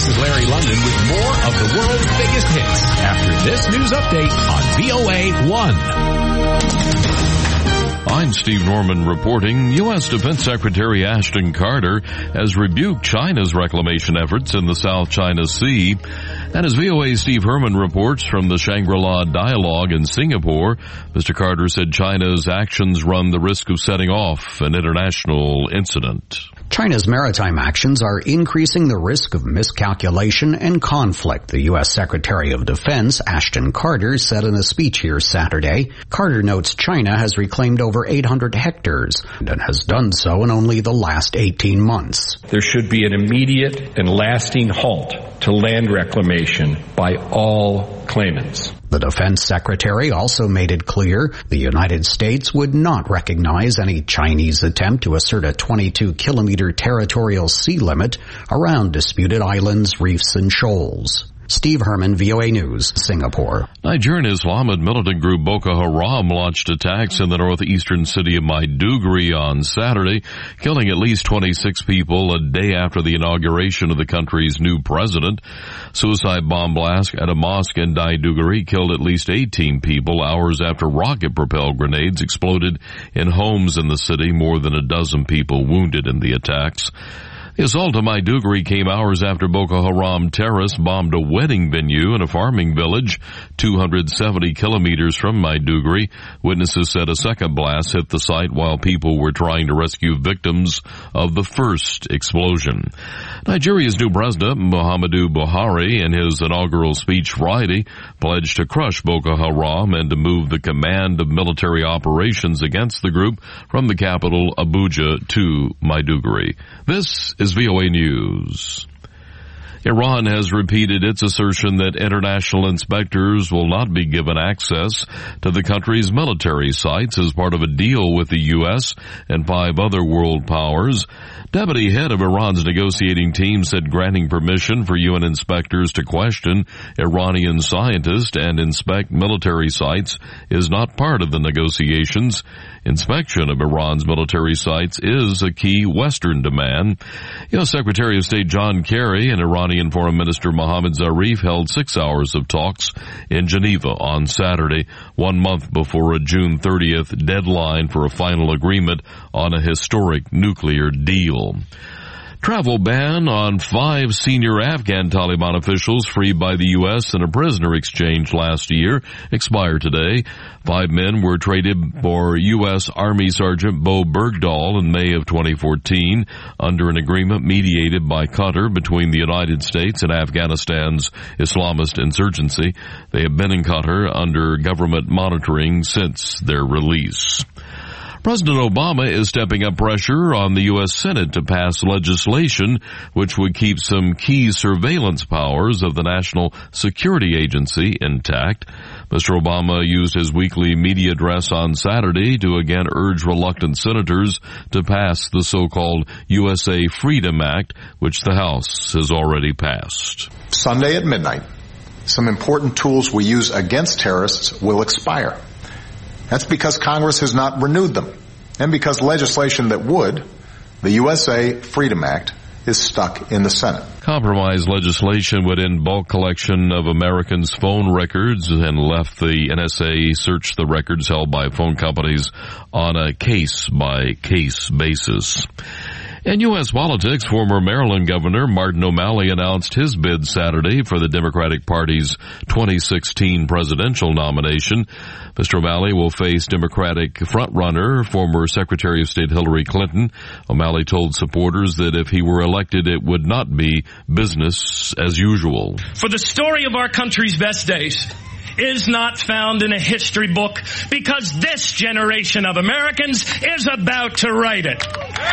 This is Larry London with more of the world's biggest hits after this news update on VOA1. I'm Steve Norman reporting. U.S. Defense Secretary Ashton Carter has rebuked China's reclamation efforts in the South China Sea. And as VOA's Steve Herman reports from the Shangri-La Dialogue in Singapore, Mr. Carter said China's actions run the risk of setting off an international incident. China's maritime actions are increasing the risk of miscalculation and conflict, the U.S. Secretary of Defense, Ashton Carter, said in a speech here Saturday. Carter notes China has reclaimed over 800 hectares and has done so in only the last 18 months. There should be an immediate and lasting halt to land reclamation by all claimants. The defense secretary also made it clear the United States would not recognize any Chinese attempt to assert a 22-kilometer territorial sea limit around disputed islands, reefs, and shoals. Steve Herman, VOA News, Singapore. Nigerian Islamist militant group Boko Haram launched attacks in the northeastern city of Maiduguri on Saturday, killing at least 26 people a day after the inauguration of the country's new president. Suicide bomb blast at a mosque in Maiduguri killed at least 18 people hours after rocket-propelled grenades exploded in homes in the city. More than a dozen people wounded in the attacks. The assault on Maiduguri came hours after Boko Haram terrorists bombed a wedding venue in a farming village 270 kilometers from Maiduguri. Witnesses said a second blast hit the site while people were trying to rescue victims of the first explosion. Nigeria's new president, Muhammadu Buhari, in his inaugural speech Friday, pledged to crush Boko Haram and to move the command of military operations against the group from the capital, Abuja, to Maiduguri. This is VOA News. Iran has repeated its assertion that international inspectors will not be given access to the country's military sites as part of a deal with the U.S. and 5 other world powers. Deputy head of Iran's negotiating team said granting permission for UN inspectors to question Iranian scientists and inspect military sites is not part of the negotiations. Inspection of Iran's military sites is a key Western demand. U.S. Secretary of State John Kerry and Iranian Foreign Minister Mohammad Zarif held 6 hours of talks in Geneva on Saturday, 1 month before a June 30th deadline for a final agreement on a historic nuclear deal. Travel ban on 5 senior Afghan Taliban officials freed by the U.S. in a prisoner exchange last year expired today. 5 men were traded for U.S. Army Sergeant Bo Bergdahl in May of 2014 under an agreement mediated by Qatar between the United States and Afghanistan's Islamist insurgency. They have been in Qatar under government monitoring since their release. President Obama is stepping up pressure on the U.S. Senate to pass legislation which would keep some key surveillance powers of the National Security Agency intact. Mr. Obama used his weekly media address on Saturday to again urge reluctant senators to pass the so-called USA Freedom Act, which the House has already passed. Sunday at midnight, some important tools we use against terrorists will expire. That's because Congress has not renewed them, and because legislation that would, the USA Freedom Act, is stuck in the Senate. Compromise legislation would end bulk collection of Americans' phone records and left the NSA search the records held by phone companies on a case-by-case basis. In U.S. politics, former Maryland Governor Martin O'Malley announced his bid Saturday for the Democratic Party's 2016 presidential nomination. Mr. O'Malley will face Democratic frontrunner, former Secretary of State Hillary Clinton. O'Malley told supporters that if he were elected, it would not be business as usual. For the story of our country's best days is not found in a history book because this generation of Americans is about to write it.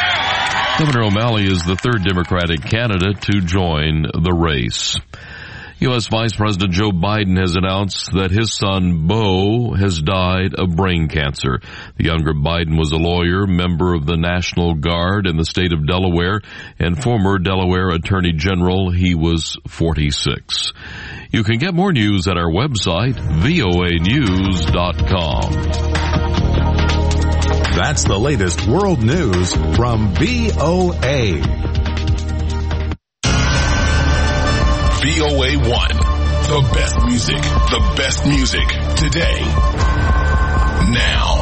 Governor O'Malley is the 3rd Democratic candidate to join the race. U.S. Vice President Joe Biden has announced that his son, Beau, has died of brain cancer. The younger Biden was a lawyer, member of the National Guard in the state of Delaware, and former Delaware Attorney General. He was 46. You can get more news at our website, voanews.com. That's the latest world news from VOA. VOA1. The best music. The best music. Today. Now.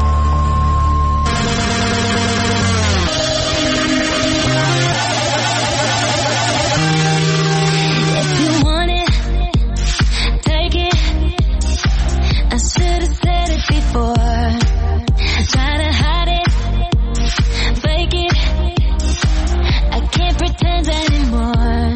If you want it, take it. I should have said it before. Try to hide it, fake it. I can't pretend anymore.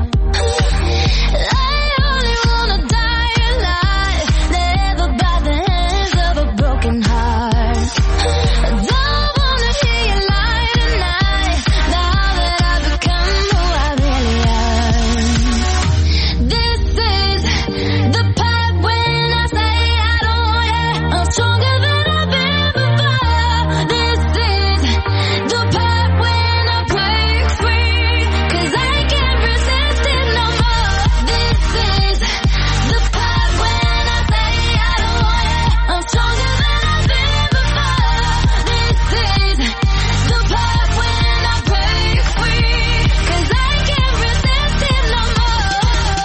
I only wanna die alive, never by the hands of a broken heart. I don't wanna hear you lie tonight, now that I've become who I really am. This is the part when I say I don't want it. I'm stronger than I've been before. This is the part when I break free, 'cause I can't resist it no more. This is the part when I say I don't want it. I'm stronger than I've been before. This is the part when I break free, 'cause I can't resist it no more.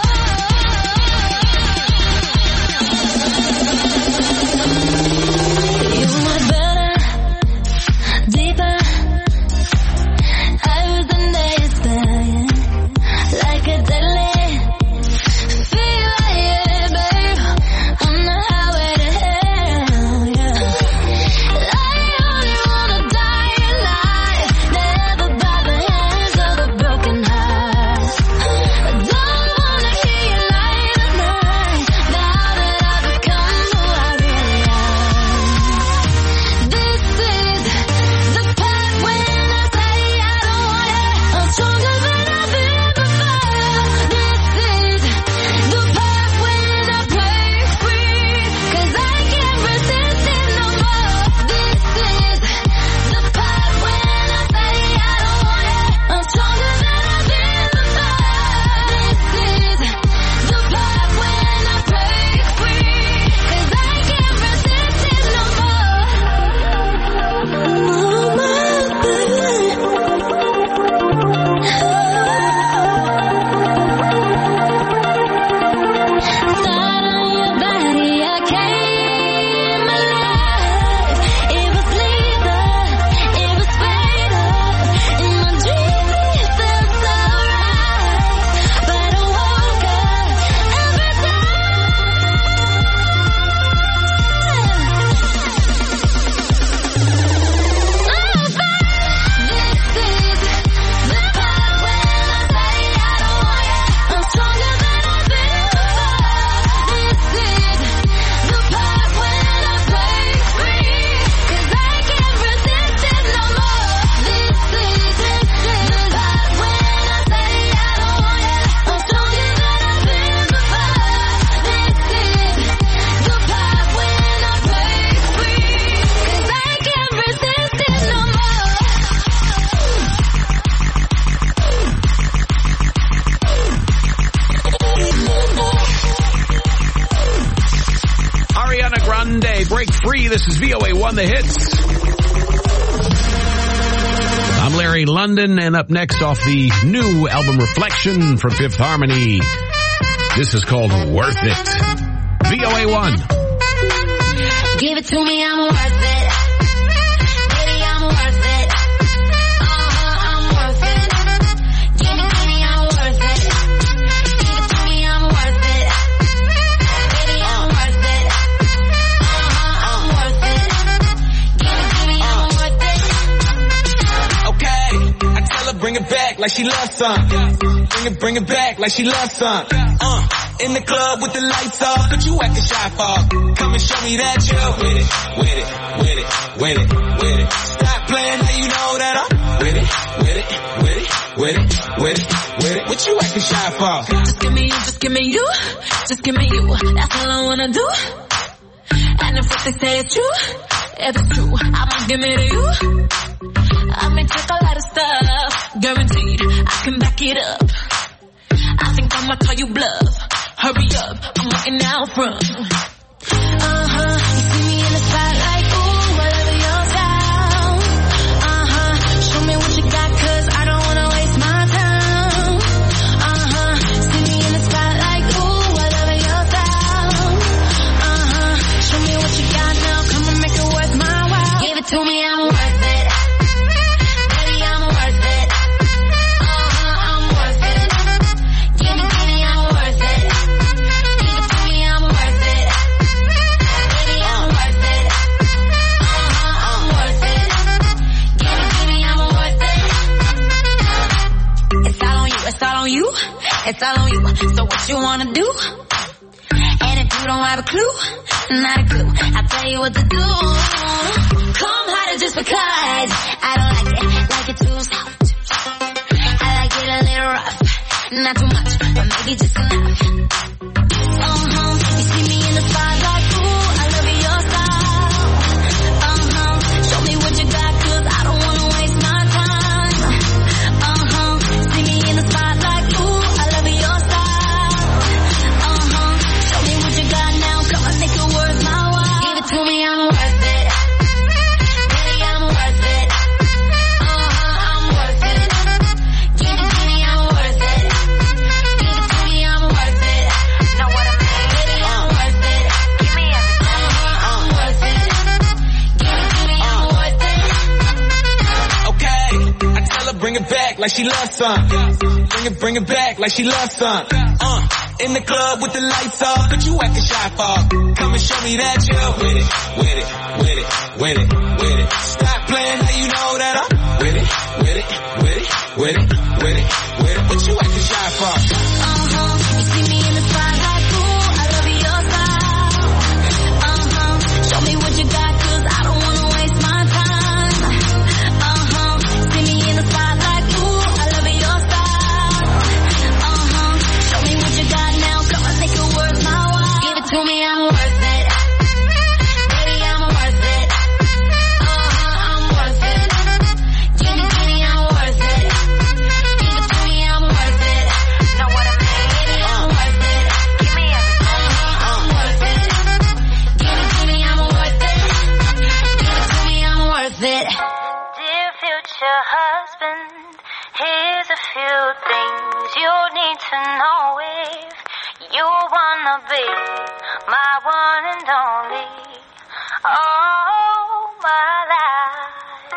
You want better, deeper. I was a naysay, like a deadly fever, yeah, babe. On the highway to hell, yeah. I only wanna die alive, never by the hands of a broken heart. I don't wanna hear you lie tonight, now that I've become who I really am. This is the part when I say I don't want it. I'm stronger than I've been before. This is the part when I break free, 'cause I can't resist it no more. This is the part when I say I don't want it. I'm stronger than I've been before. This is the part when I break free, 'cause I can't resist it no more. Oh my baby. Thought on your body, I came alive. It was lethal, it was fatal. In my dreams it felt so right, but I woke up every Ariana Grande, Break Free. This is VOA1 The Hits. I'm Larry London, and up next off the new album Reflection from Fifth Harmony, this is called Worth It. VOA1. Give it to me, I'm worth it. Baby, I'm worth it. I'm worth it. Give it to me, I'm worth it. Give it to me, I'm worth it. Baby, I'm worth it. I'm worth it. Give it to me, I'm worth it. Okay, I tell her bring it back like she loves some. Bring it back like she loves some. In the club with the lights off, but you acting shy for. Come and show me that you're with it, with it, with it, with it, with it. Stop playing, now you know that I'm with it, with it, with it, with it, with it, with it. What you acting shy for? Just give me you, just give me you, just give me you. That's all I wanna do. And if what they say is true, if it's true, I'ma give it to you. I may take a lot of stuff, guaranteed I can back it up. I think I'ma call you bluff. Hurry up, I'm waiting out front. You see me in the spotlight, ooh, whatever your style. Show me what you got, 'cause I don't wanna waste my time. See me in the it's all on you. It's all on you. So what you wanna do? And if you don't have a clue, not a clue, I'll tell you what to do. Come harder just because I don't like it too soft. I like it a little rough, not too much, but maybe just enough. You see me in the spotlight, ooh, I love your style. Show me what you got, 'cause I don't wanna waste my time. See me in the spotlight, ooh, I love your style. Show me what you got now, come on, make it worth my while. Give it to me, I'm worth it. Baby, I'm worth it. I'm worth it. Give it to me, I'm worth it. Give it to me, I'm worth it. Know what I mean? Baby, I'm worth it. Give me everything. I'm worth it. Give it to me, I'm worth it. Okay, I tell her bring it back like she loves some. Bring it back like she loves some. In the club with the lights off, but you acting shy for. Come and show me that you're with it, with it, with it, with it, with it. Stop playing, now you know that I'm with it, with it, with it, with it, with it, with it. What you acting shy for? You see me in the spotlight, ooh, I love your style. Show me what you got, 'cause I don't wanna waste my time. See me in the spotlight, ooh, I love your style. Show me what you got now, come on, make it worth my while. Give it to me, I'm worth it. Baby, I'm worth it. I'm worth it. Give it to me, I'm worth it. Give it to me, I'm worth it. Know what I mean? Baby, I'm worth it. Give me everything. I'm worth it. Give it to me, I'm worth it. Give it to me, I'm worth it. Dear future husband, here's a few things you need to know if you wanna be my one and only all my life.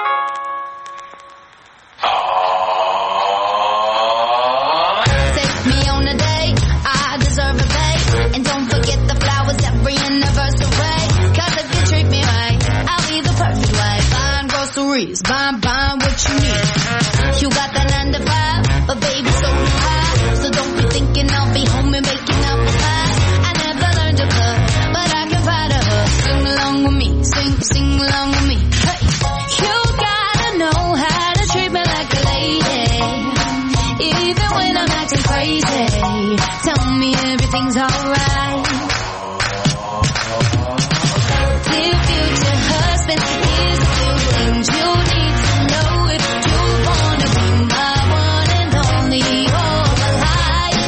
Take me on a date, I deserve a date. And don't forget the flowers every anniversary. 'Cause if you treat me right, I'll be the perfect wife. Buying groceries, buying what you need. You got the 9 to 5, but baby, so do I. So don't be thinking I'll be home and making up a pie. I never learned to cook, but I can find a hook. Sing along with me, sing along with me. Hey, you gotta know how to treat me like a lady. Even when I'm acting crazy, tell me everything's alright. Dear future husband, here's a few things you need to know if you wanna be my one and only all my life.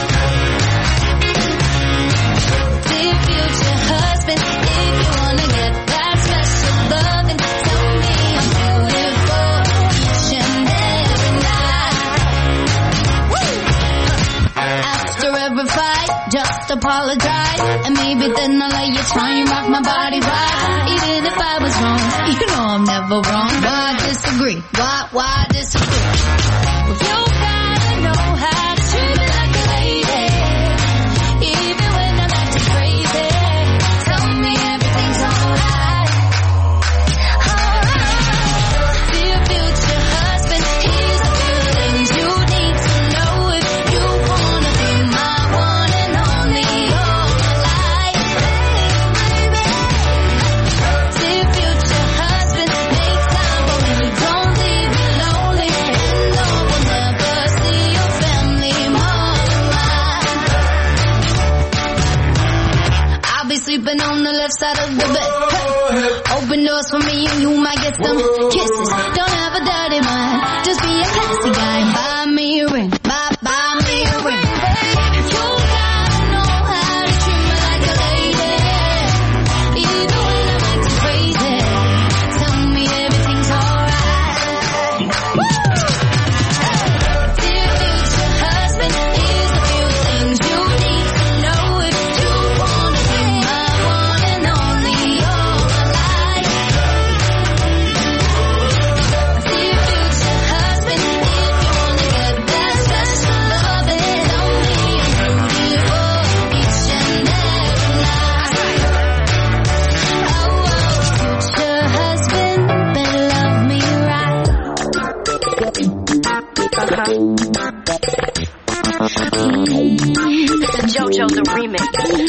Dear future husband, if you wanna get that special loving, tell me I'm beautiful each and every night. After every fight, just apologize, and maybe then I'll let you try and rock my body right. Even if I was wrong, you know I'm never wrong. Why disagree? Why disagree? Well, you gotta know how to treat me like a lady. Even when I'm acting crazy, tell me everything's alright. Dear future husband, here's a few things you need to know if you wanna be my one and only all my life. Dear future husband, make time for me, don't leave me lonely. And no one never see your family more than mine. I'll be sleeping on the left side of the bed. Hey. Open doors for me and you might get some kisses. Don't have a dirty mind, just be a classy guy. Buy me a ring, buy me a ring. You gotta know how to treat me like a lady. Even when I'm acting crazy, tell me everything's alright. Dear future husband, here's a few things you need to know if you wanna be my one and only all my life. chose the remix.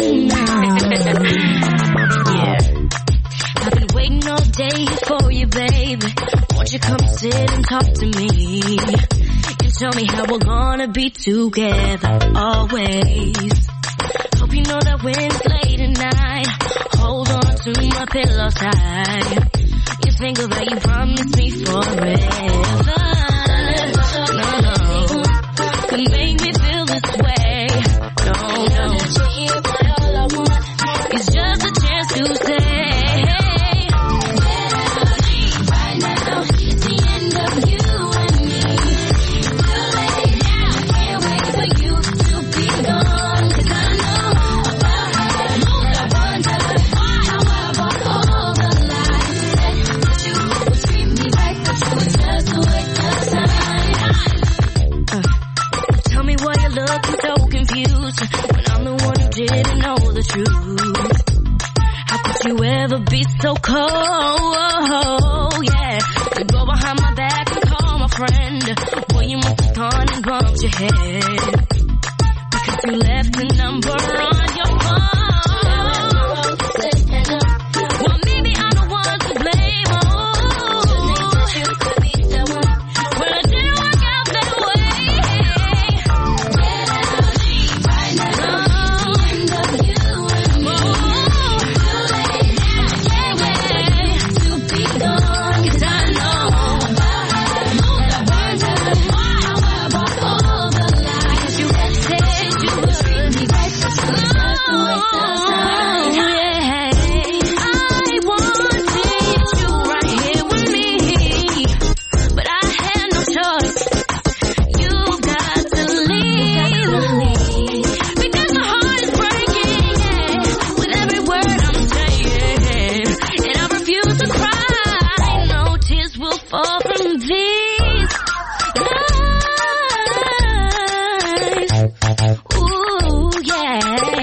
Yeah. I've been waiting all day for you, baby. Won't you come sit and talk to me? You tell me how we're gonna be together always. Hope you know that when it's late at night, hold on to my pillow side. You think of how you promised me forever. No, could make me feel this way. No, all I want is just a chance to say, right now, it's the end of you and me. Too late now, can't wait for you to be gone. 'Cause I know about how I wonder how I bought all the lies. Said that you would treat me right, but you were just a waste of time. Tell me why you're looking so confused when I'm the one who didn't know the truth. How could you ever be so cold? Yeah, to go behind my back and call my friend. Boy, you must have gone and bumped your head because you left the number on your phone. Well, maybe I'm the one to blame. Oh, well, it didn't work out that way. Right now, it's the end of you and me. Too late now, can't wait to be gone. 'Cause I know about how I wonder how I bought all the lies. Because you had said you would treat me right, but you were just a waste of time. I wanted you right here with me, but I had no choice. You got to leave because my heart is breaking with every word I'm saying, and I refuse to cry. No tears will fall from these eyes. Ooh, yeah.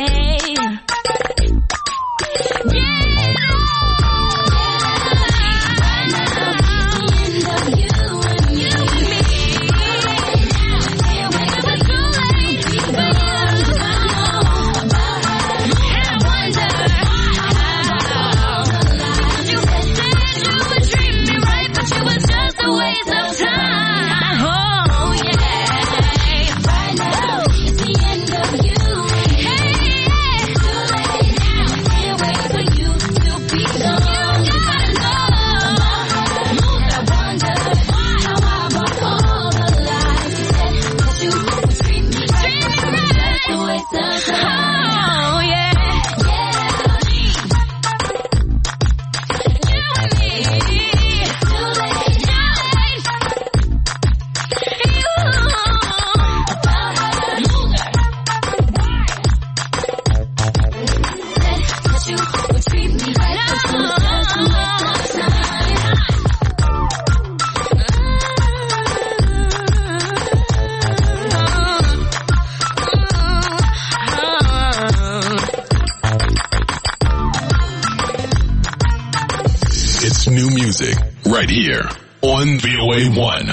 It's new music right here on VOA1.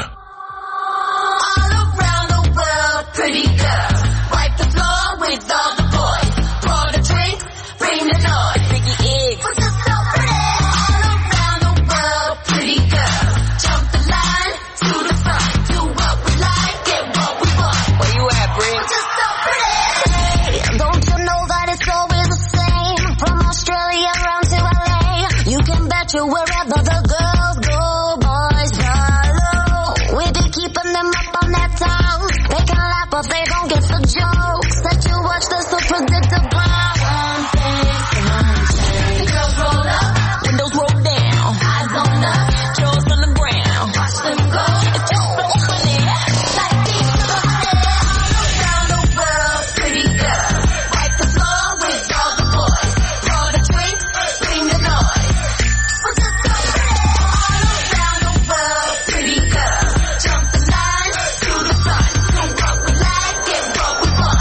All around the world, pretty girls. Wipe the floor with all the boys. Pour the drinks, bring the noise. Freaky eggs. We're just so pretty. All around the world, pretty girls. Jump the line to the front. Do what we like, get what we want. Where you at, Brie? We're just so pretty. Don't you know that it's always the same? From Australia around to LA. You can bet you wherever the girls go, boys follow. We be keeping them up on that toes. They can laugh, but they don't get the jokes. That you watch, they're so predictable. One thing, girls roll up, Windows roll down, eyes on up, jaws on the ground. watch them go. It's just so funny. Like these all around the world, pretty girls. Wipe the floor with all the boys. Pour the drinks, bring the noise. We're just so pretty. All around the world, pretty girls. Jump the line to the front. Do what we like, get what we want.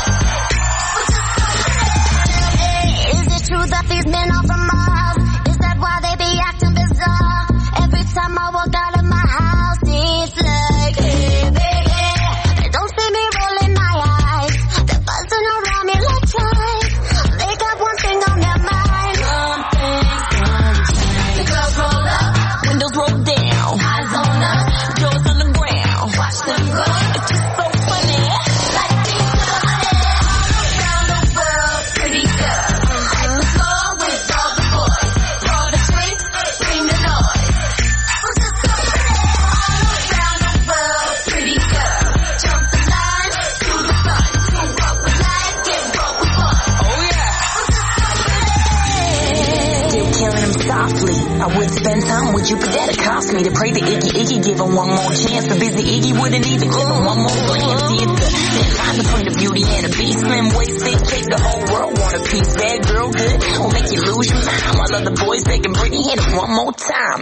I would spend time with you, but that'd cost me to pray to Iggy give him one more chance. But busy Iggy wouldn't even give him one more glance. See, it's the thin line between the beauty and the beast. Slim waisted cake, the whole world want a piece. Bad girl good, will make you lose your mind. While other boys begging Britney, hit him one more time.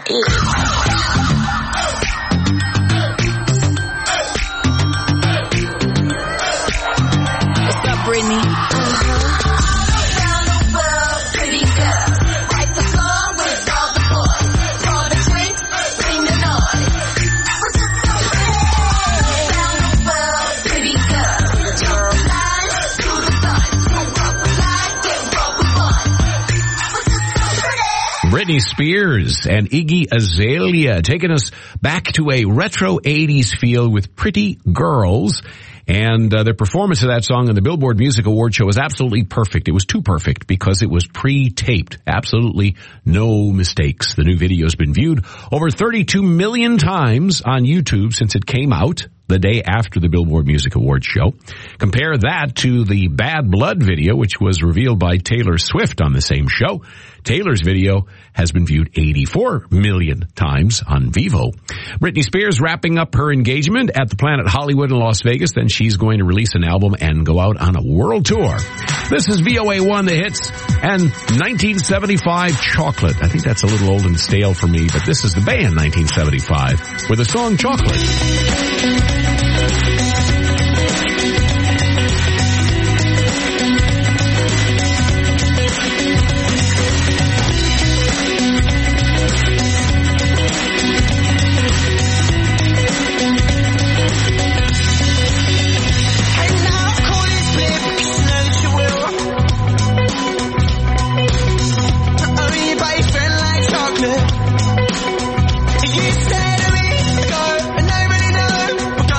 What's up, Britney? Britney Spears and Iggy Azalea taking us back to a retro 80s feel with Pretty Girls. And their performance of that song on the Billboard Music Award show was absolutely perfect. It was too perfect because it was pre-taped. Absolutely no mistakes. The new video has been viewed over 32 million times on YouTube since it came out the day after the Billboard Music Awards show. Compare that to the Bad Blood video, which was revealed by Taylor Swift on the same show. Taylor's video has been viewed 84 million times on Vivo. Britney Spears wrapping up her engagement at the Planet Hollywood in Las Vegas. Then she's going to release an album and go out on a world tour. This is VOA1 The Hits and 1975 Chocolate. I think that's a little old and stale for me, but this is the band 1975 with the song Chocolate. You say to me, go, and nobody knows.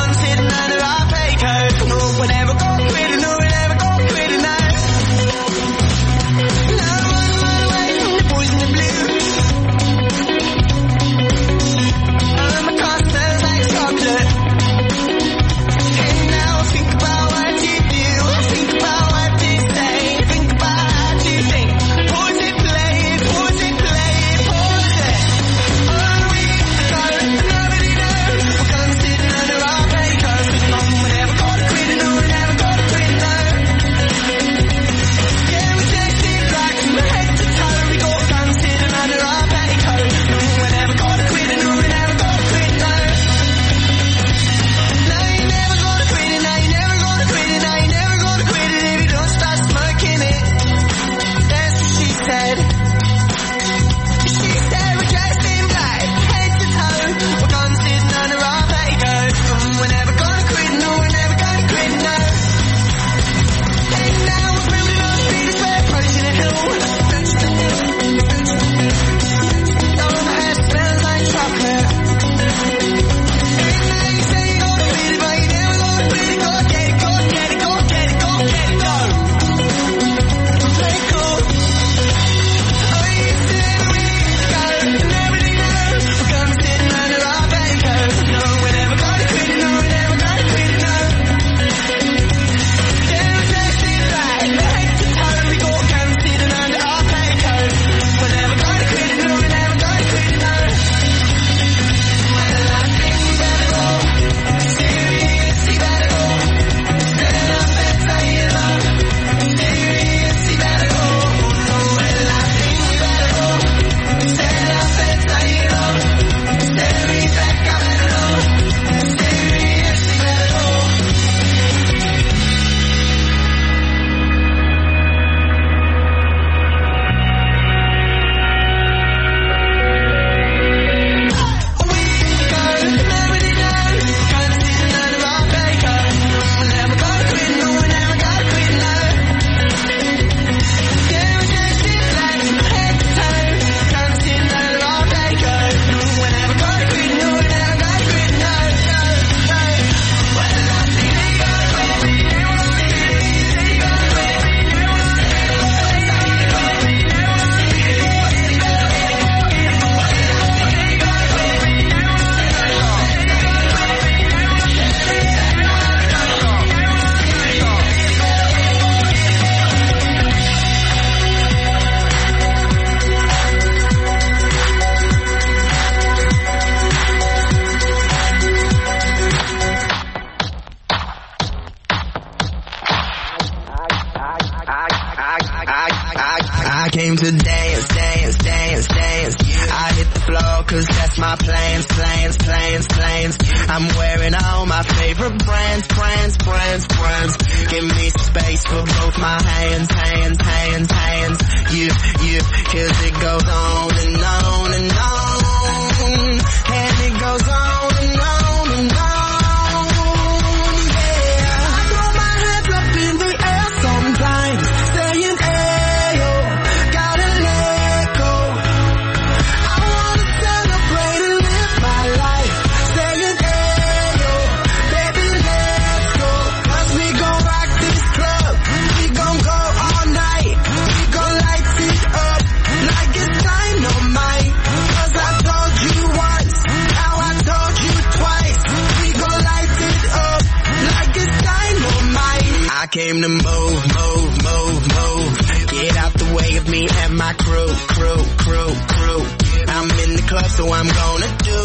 I came to dance, dance, dance, dance. I hit the floor cause that's my plans, plans, plans, plans. I'm wearing all my favorite brands, brands, brands, brands. Give me space for both my hands, hands, hands, hands. You, cause it goes on and on and on. And it goes on and on and on. Yeah, I throw my hands up in the air sometimes, saying, ayo, gotta let go. I wanna celebrate and live my life, saying, ayo, baby, let's go. Cause we gon' rock this club, we gon' go all night, we gon' light it up like it's dynamite. Cause I told you once, now I told you twice, we gon' light it up like it's dynamite. I came to move, move, move, move. Get out the way of me and my crew, crew, crew, crew. I'm in the club, so I'm gonna do.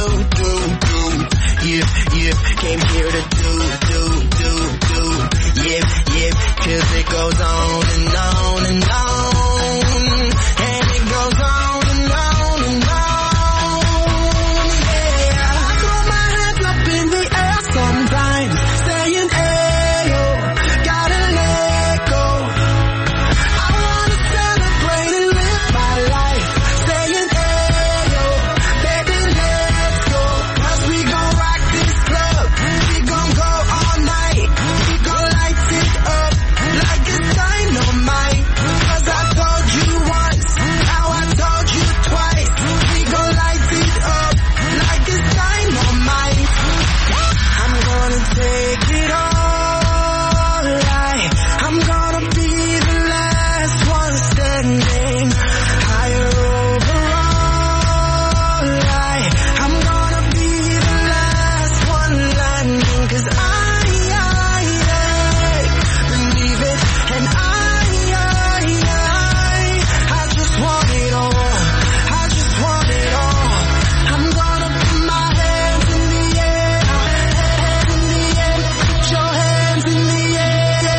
Yeah, came here to do. Yeah, cause it goes on and on and on. And it goes on and on and on. Yeah, I throw my hands up in the air sometimes, saying, ayo, gotta let go. I wanna celebrate and live my life, saying, ayo, baby, let's go. Cause we gon' rock this club, we gon' go all night, we gon' light it up like it's dynamite. Cause I told you once, now I told you twice, we gon' light it up like it's dynamite. I'm gonna take it all, I'm gonna be the last one standing, higher overall, I'm gonna be the last one landing. Cause I believe it, and I just want it all, I just want it all. I'm gonna put my hands in the air, hands in the air, put your hands in the air.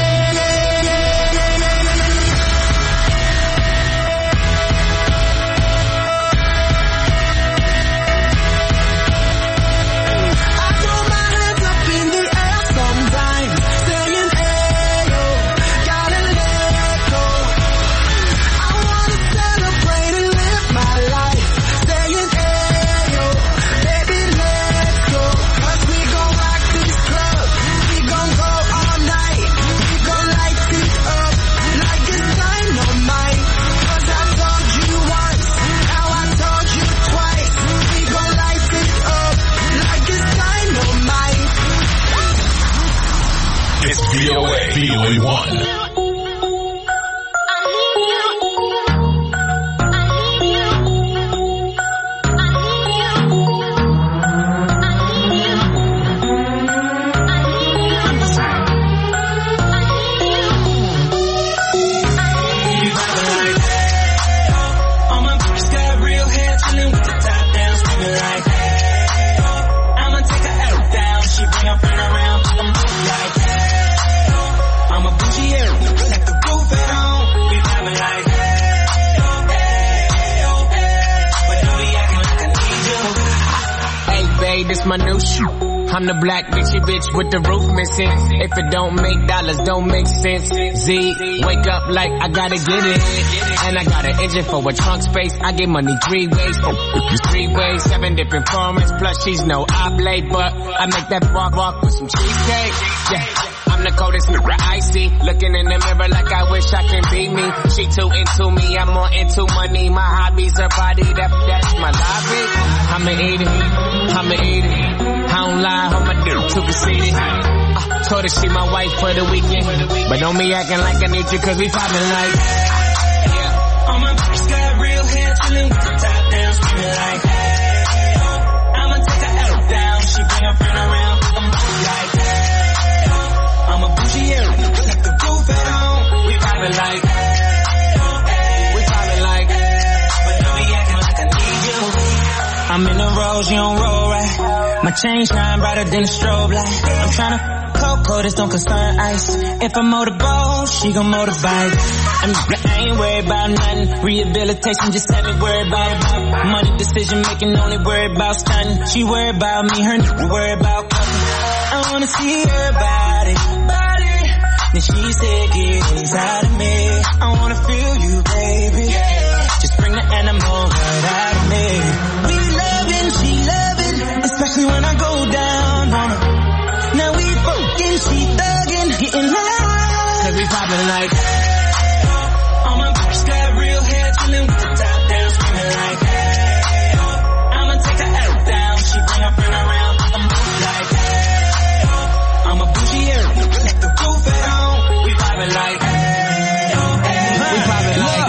I throw my hands up in the air sometimes, saying, ayo, gotta let go. I wanna celebrate and live my life, saying, ayo, baby, let's go. Cause we gon' rock this club, we gon' go all night, we gon' light it up like it's dynamite. Cause I told you once, now I told you twice, we gon' light it up like it's dynamite. It's VOA 1. All my bitches got real hair, chillin' with the top down, screaming like, I'ma take her out down. She bring her friend around, I'm like, I'm a bougie air, like the roof at home. We vibing like, but don't be acting like I need you. Hey babe, this my new shoe. I'm the black bitchy bitch with the roof missing. If it don't make dollars, don't make sense. Z, wake up like I gotta get it. And I got an engine for a trunk space. I get money 3 ways. 3 ways, 7 different formats. Plus she's no oblate, but I make that walk with some cheesecake. Yeah. I'm the coldest nigga I see. Looking in the mirror like I wish I can be me. She too into me, I'm more into money. My hobbies are body, that's my lobby. I'ma eat it, I'ma eat it. I don't lie, hold my dick too conceited. Told her she my wife for the weekend, but don't be acting like I need you cause we poppin' like. All my bitches got real hair, chillin' with the top down, screaming like, I'ma take her out down. She bring her friend around, I'm like, I'm a bougie air, like the roof at home. We vibing like, but don't be acting like I need you. I'm in the rose, you don't roll right. My chain shine brighter than a strobe light. I'm tryna cold, this don't concern ice. If I motorboat, she gon' motorbike. I ain't worried about nothing. Rehabilitation just had me worried about money decision making, only worried about stunning. She worried about me, her nigga worried about cutting. I wanna see her body. Then she said, get inside of me. I wanna feel you, baby. Just bring the animal right out of me. We loving, she loving, especially when I go down on her. Now we fucking, she thugging, getting loud. Cause we poppin' like, all my bitches got real hair, chillin' with the top down, screaming like, I'ma take her out down. She bring her friend around, I'm like, I'm a bougie air, let the roof at home. We poppin' like, we poppin' like,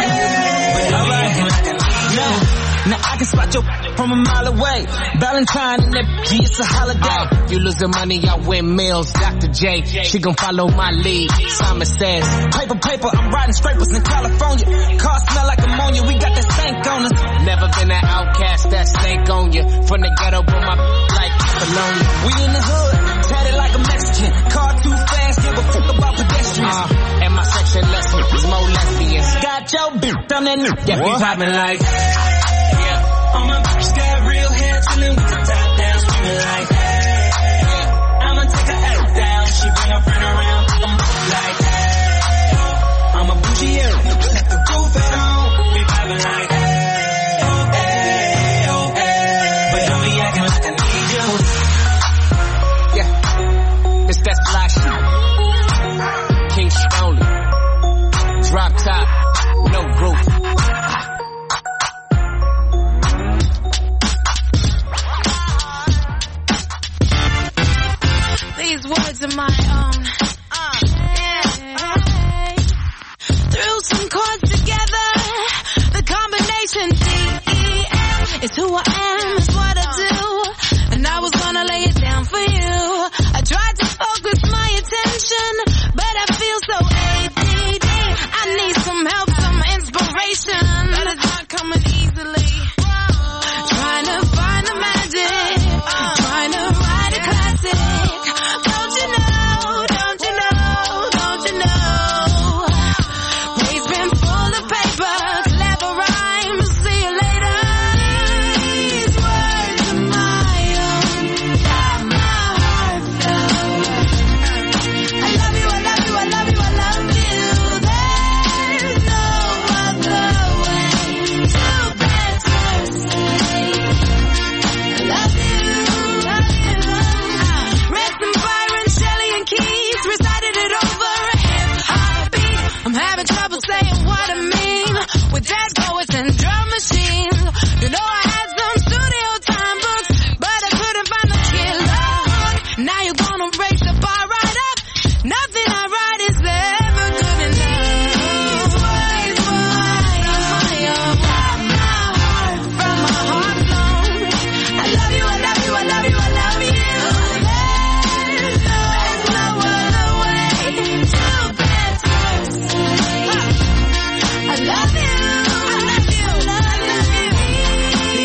now I can spot your from a mile away. Valentine and that G, it's a holiday. You losing money, I win meals. Dr. J, she gon' follow my lead. Simon says, paper, I'm riding scrapers in California. Car smell like ammonia, we got that stank on us. Never been an outcast, that stank on you. From the ghetto, but my like Bologna. We in the hood, tatted like a Mexican. Car too fast, give a fuck about pedestrians. And my section lesson is more lesbians. Got your bitch on that new. Yeah, we poppin' like, all my bitches got real hair, chillin' with the top down, screaming like, I'ma take her out down. She bring her friend around, I'm like, I'm a bougie air, let the roof at home. We vibing like, but don't be acting like I need you. Yeah, it's that fly shit. King shit only. Drop top, no roof. These words of my own. Threw some chords together. The combination D-E-F is who I am, is what I do. And I was gonna lay it down for you. I tried to focus my attention, but I feel so ADD. I need some help, some inspiration, but it's not coming easily. Trying to find the magic, trying to write a classic. Don't you know, don't you know, don't you know? Page been full of paper, clever rhymes, see you later. These words are my own, got my heart flow. I love you, I love you, I love you, I love you. There's no other way to better say I love you, love you. Read some Byron, Shelley, and Keys, recited it over a hip-hop beat. I'm having trouble saying what I mean with jazz poets and drum machines. You know I had some studio time books, but I couldn't find the killer hook. Now you're gonna raise the bar right up. Nothing I write is ever good enough. These words were my own. Got my heart from my heart flown. I love you, I love you, I love you, I love you. There's no other way to better say I love you, I love you, I love you.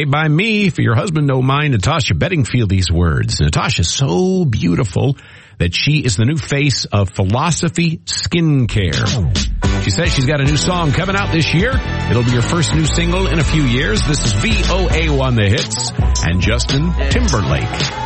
made by me. For your husband, no mind. Natasha Bedingfield, these words. Natasha's so beautiful that she is the new face of Philosophy Skincare. She says she's got a new song coming out this year. It'll be her first new single in a few years. This is VOA1 The Hits and Justin Timberlake.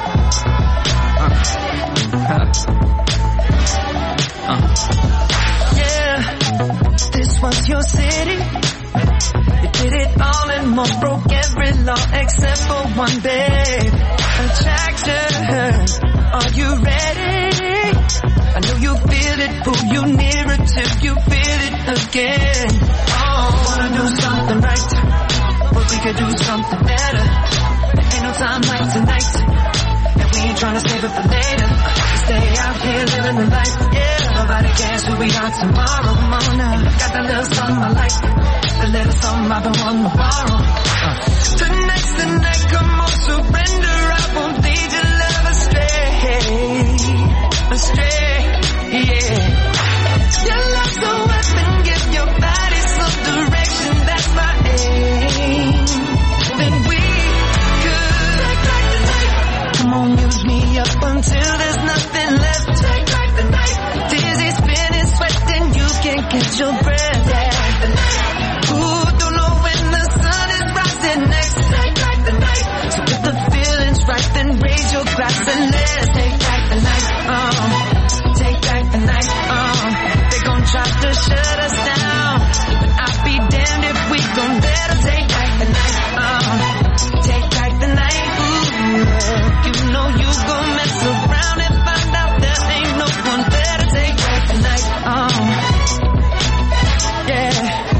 This was your city. You did it all and more, broke every law except for one, babe. Attraction, are you ready? I know you feel it, pull you nearer till you feel it again. Oh, wanna do something right, but we could do something better. There ain't no time like tonight, and we ain't trying to save it for later. Stay out here living the life, yeah. Nobody cares who we are tomorrow. Come on now, got that little something I like, the little something I've been wanting to borrow. Tonight's the night, come on, surrender. I won't lead your love astray, yeah. Your love's a weapon, give your body some direction. That's my aim. Then we could take back the night. Come on, use me up until there's nothing left. Take back the night. Dizzy, spinning, sweating, you can't catch your breath. Yeah. Ooh, don't know when the sun is rising next. Take back the night. So if the feeling's right, then raise your glass and let's take back the night. Take back the night. They gon' try to shut us down, but I'll be damned if we gon' let them take back the night. Take back the night. Ooh, you know you gon' mess around and find out there ain't no one better. Take back the night. Yeah.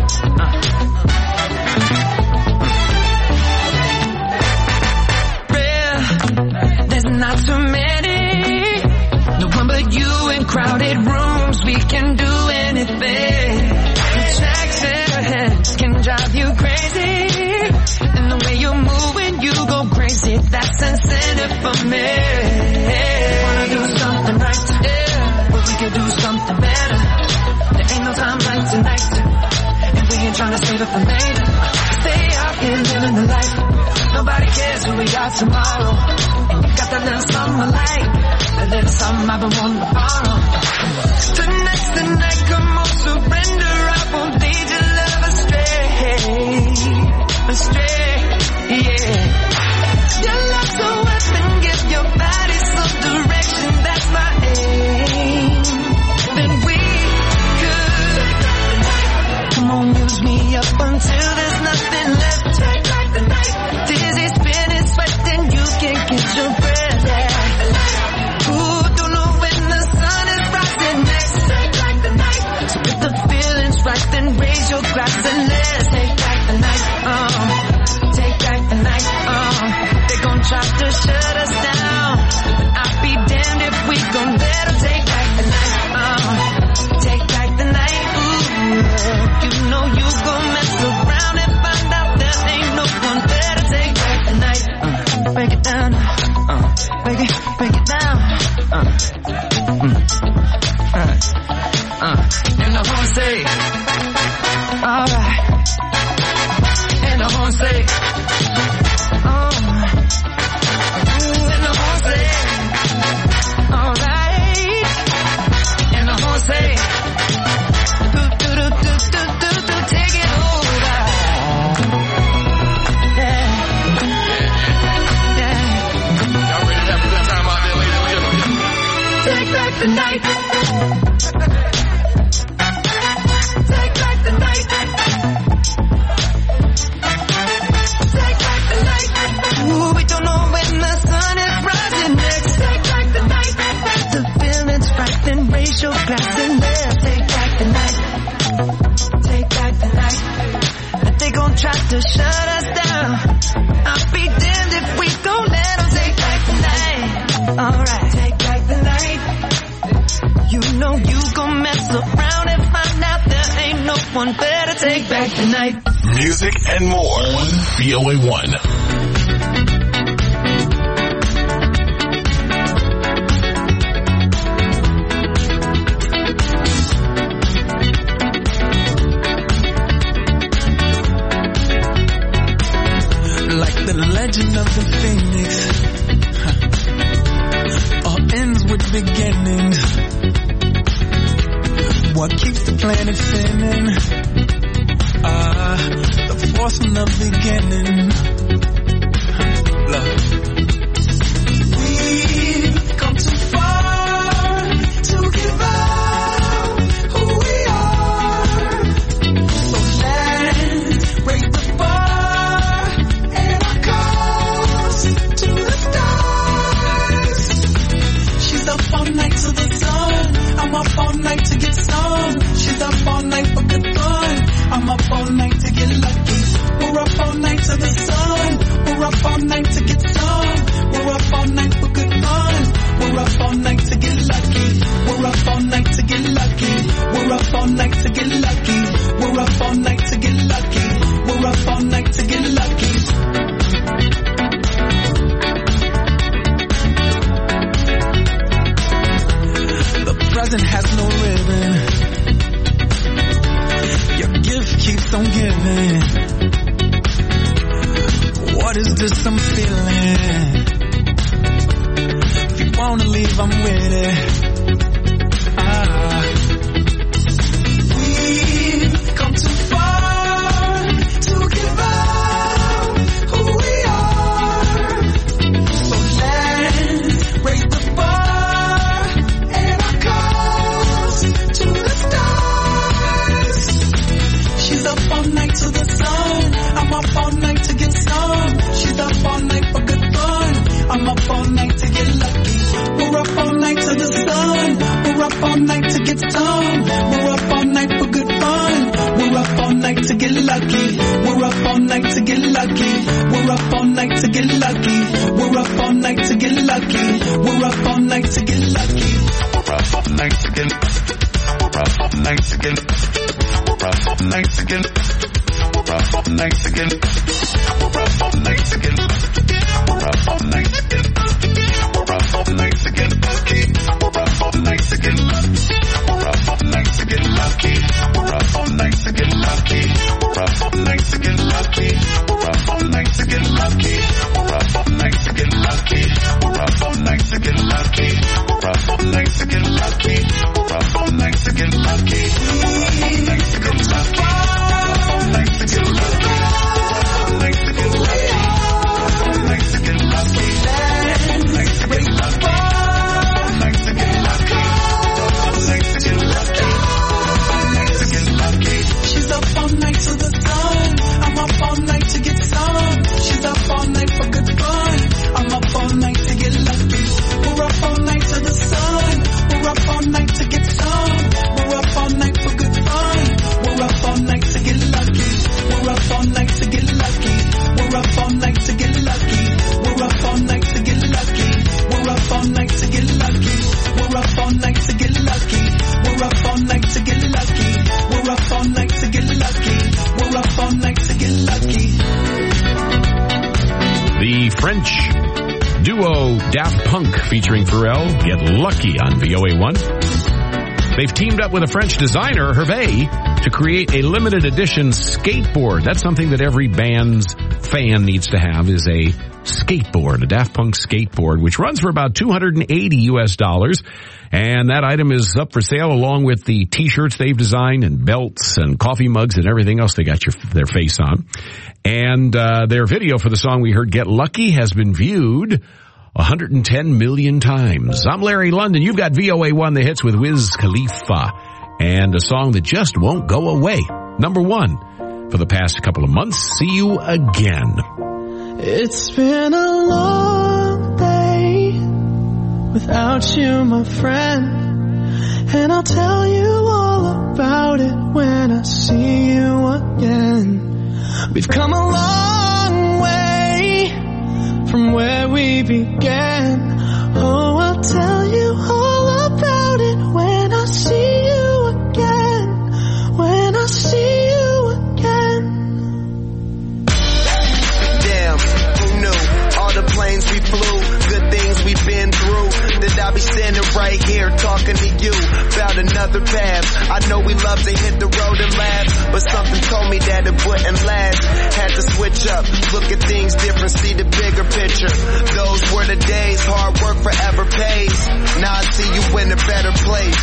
Rare, there's not too many. No one but you in crowded rooms. We can do anything. Attraction can drive you crazy, and the way you move when you go crazy, that's incentive for me. Wanna do something right, yeah, but we could do something better. There ain't no time like tonight, and we ain't trying to save it for later. Stay out here living the life. Nobody cares who we are tomorrow. And you got that little something I like, that little something I've been wanting to borrow. Tonight's the night, come on, surrender. I won't lead your love astray, yeah. Your love's a weapon, give your body some direction. That's my aim. Then we could take back the night. Come on, use me up until there's nothing left. Take back the night. Dizzy, spinning, sweating, you can't get your breath. Yeah. Ooh, don't know when the sun is rising next. Take back the night. So if the feeling's right, then raise your glass and let's take back the night. Take back the night. They gon' try to shut us down, but I'll be damned if we gon' let them take back the night. Take back the night. Ooh, you know you gon' mess around and find out there ain't no one better. Take back the night. Break it down. Break it down. And the horn say, alright. And the horn say, and the horn say, alright. And the horn say, take it over. Yeah. Y'all ready to have a good time out there, ladies and gentlemen? Take back the night. Take back the night. Take back the night. Ooh, we don't know when the sun is rising next. Take back the night. The feeling's right, then raise your glass and let's take back the night. Take back the night. But they gon' try to shut us down. I'll be damned if we gon' let them take back the night. Alright, take back the night. You know you gon' mess around and find out there ain't no one better. Take back the night. Music and more on VOA1. Like the beginning. What keeps the planet spinning? The force from the beginning. Love. We've come too far to give up who we are. So let's raise the bar and our cause to the stars. She's up all night to the sun. I'm up all night to get some. She's up all night for good fun. I'm up all night to get lucky. We're up all night to the sun. We're up all night to get some. We're up all night for good fun. We're up all night to get lucky. We're up all night to get lucky. We're up all night to get lucky. We're up all night to get lucky. We're up all night to get lucky. The present has no ribbon. Your gift keeps on giving. What is this I'm feeling? If you wanna leave, I'm with it. We've come too far to give up who we are. So let's raise the bar and our cause to the stars. She's up all night to the sun. I'm up all night to get some. She's up all night for good fun. I'm up all night to get lucky. We're up all night to the sun. We're up all night to get some. We're up all night for good fun. We're up all night to get lucky. We're up all night to get lucky. We're up all night to get lucky. We're up all night to get lucky. We're up all night to get lucky. We're up all night to get. We're up all night to get. We're up all night to get. We're up all night to get. We're up all night to get. We're up all night to get. We're up all night to get lucky. We're up all night to get lucky. We're up all night to get lucky. We're up all night to get lucky. We're up all night to get lucky. We're up all night to get lucky. We're up all night to get lucky. We're up all night to get lucky. We're up all night to get lucky. We're up all night to get lucky. We're up all night to get lucky. She's up all night to the sun. I'm up all night to get some. She's up all night for good fun. I'm up all night to get lucky. We're up all night to the sun. We're up all night to get some. We're up all night for good fun. We're up all night to get lucky. We're up all night to get lucky. We're up all night to get lucky. We're up all night to get lucky. We're up all night to get lucky. We're up all night to get lucky. We're up all night to get lucky. We're up all night to get lucky. We're up all night to get lucky. The French duo Daft Punk featuring Pharrell, Get Lucky on VOA1. They've teamed up with a French designer, Hervé, to create a limited edition skateboard. That's something that every band's fan needs to have, is a skateboard, a Daft Punk skateboard, which runs for about $280. And that item is up for sale along with the t-shirts they've designed and belts and coffee mugs and everything else they got their face on. And their video for the song we heard, Get Lucky, has been viewed 110 million times. I'm Larry London. You've got VOA1 The Hits with Wiz Khalifa, and a song that just won't go away. Number one for the past couple of months. See You Again. It's been a long day without you, my friend, and I'll tell you all about it when I see you again. We've come a long way from where we began. Oh, I'll tell you all about it when I see you again. When I see you again. Damn, who knew? All the planes we flew, good things we've been through. Did I be standing right here talking to you about another path. I know we love to hit the road and laugh, but something told me that it wouldn't last. Had to switch up, look at things different, see the bigger picture. Those were the days, hard work forever pays. Now I see you in a better place.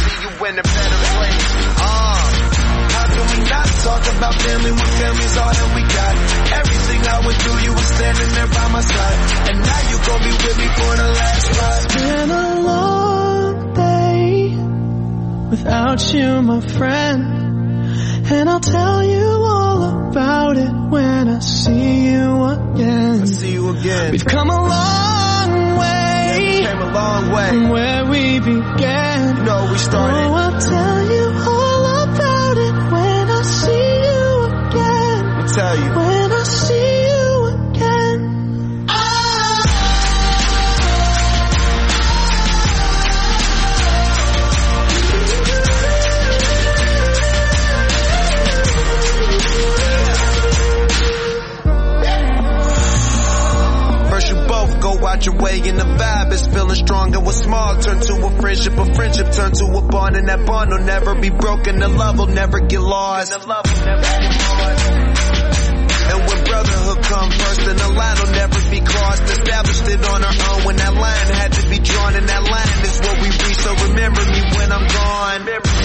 How can we not talk about family when family's all that we got? Everything I went through, you were standing there by my side, and now you gon' be with me for the last ride. It's been a long day without you, my friend, and I'll tell you all about it when I see you again. We've come a long way. Yeah, we came a long way from where we began. You know, we started. Oh, I'll tell you all about it when I see you again. Let me tell you. When I see you again. First you both go out your way and the vibe is feeling strong, and what's small turn to a friendship turn to a bond, and that bond will never be broken, the love will never get lost. And when brotherhood come first, then the line will never be crossed. Established it on our own when that line had to be drawn, and that line is what we reach, so remember me when I'm gone.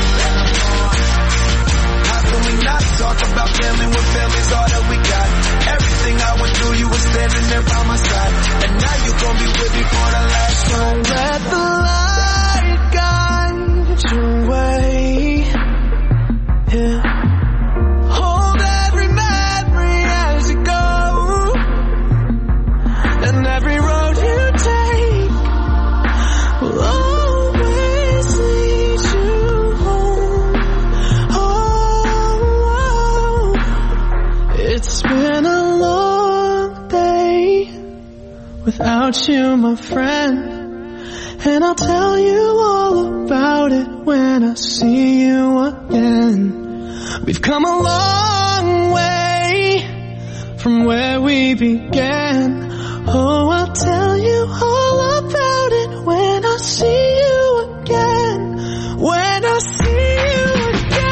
How can we not talk about family when family's all that we got? Everything I went through, you were standing there by my side, and now you gon' be with me for the last ride. Let the light guide your way. Yeah. Hold every memory as you go, and every road you take will always lead you home. Oh, it's been a long day without you, my friend, and I'll tell you all about it when I see you again. We've come a long way from where we began. Oh, I'll tell you all about it when I see you again. When I see you again.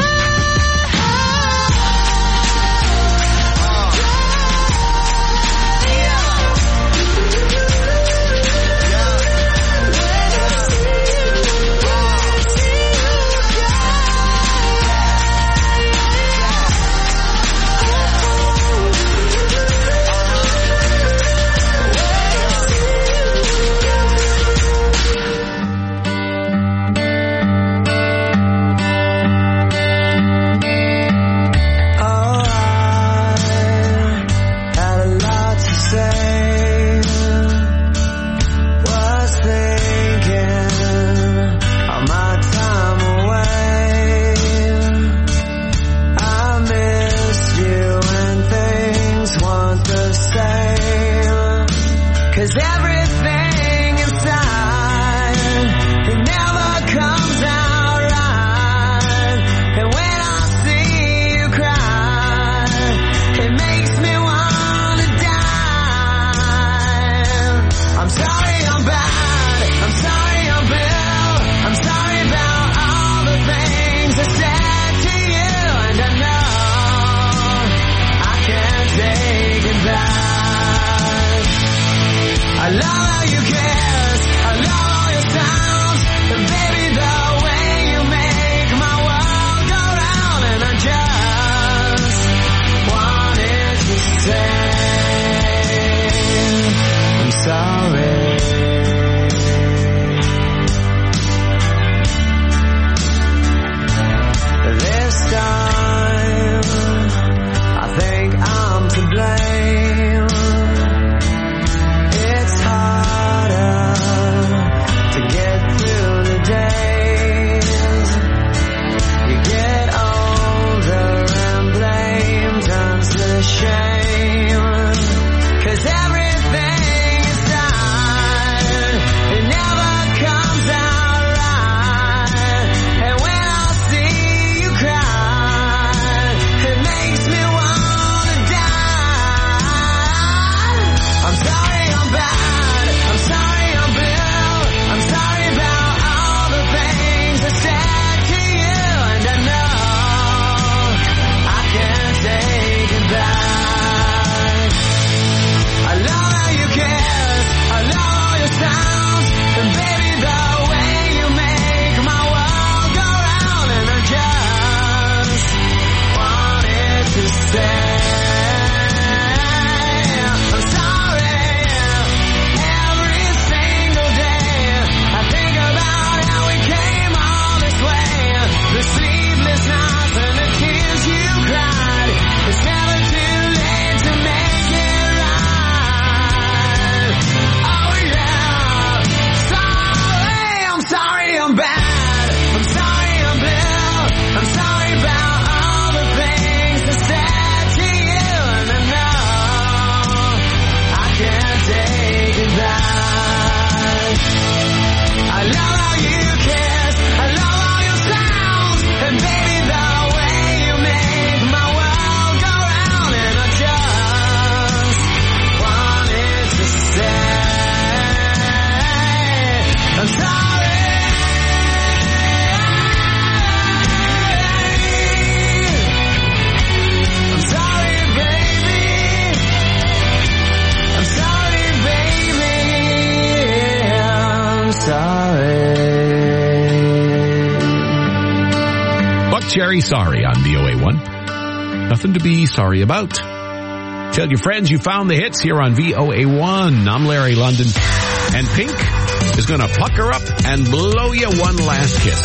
Jerry Sorry on VOA1. Nothing to be sorry about. Tell your friends you found the hits here on VOA1. I'm Larry London. And Pink is going to pucker up and blow you one last kiss.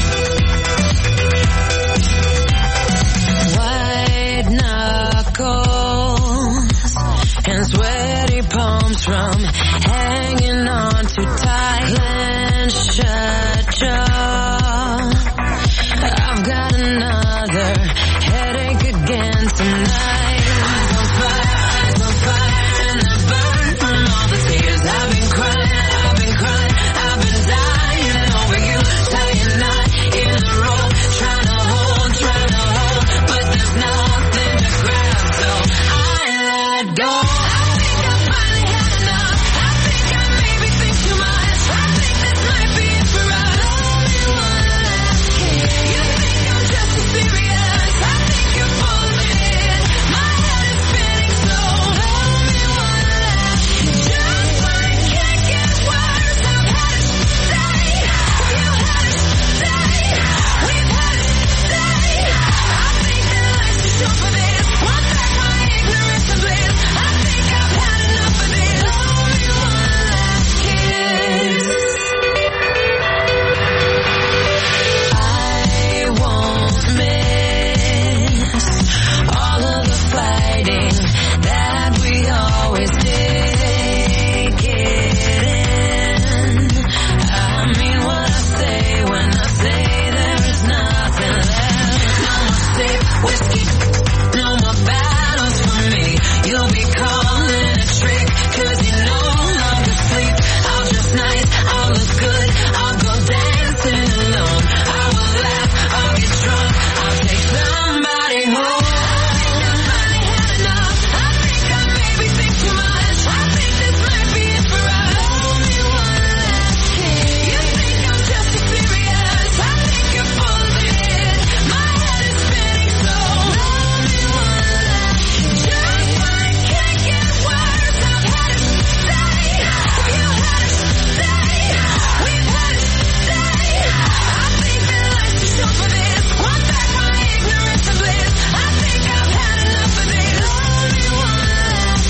White knuckles and sweaty palms from hanging on too tight. Clenched shut jaw. I've got another headache again tonight. Eyes on fire, and I burn from all the tears I've been crying, I've been dying over you. Tell you not in a row, trying to hold, but there's nothing to grab, so I let go. I think I finally had enough. I think I maybe think too much. I think this might be it for us. Only one last kiss. You think I'm just as serious? I think you're full of it. My head is spinning, so only one last kiss. Just when it can't get worse, I've had it stay. You had it stay. We've had it stay. I think that life's too short for this. Want back my ignorance and bliss. I think I've had enough of this. Only one last kiss. I won't miss all of the fighting that we always did. Take it in. I mean what I say when I say there is nothing left. No more safe whiskey, no more battles for me. You'll be calling a trick, 'cause you no longer sleep. I'll dress nice, I'll look good, I'll go dancing alone. I will laugh, I'll get drunk, I'll take somebody home. I think I finally had enough. I think I maybe think too much. I think this might be it for us. Only one last kiss. You think I'm just as serious? I think you're full of it. My head is spinning, so only one last kiss. Just when it can't get worse, I've had it stay. You had it stay. We've had it stay. I think that life's too short for this. Want back my ignorance and bliss. I think I've had enough of this. Only one last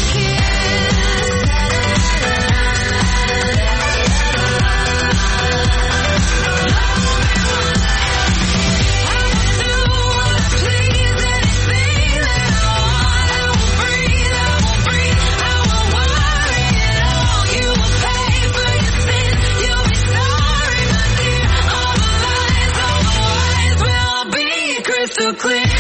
crystal clear.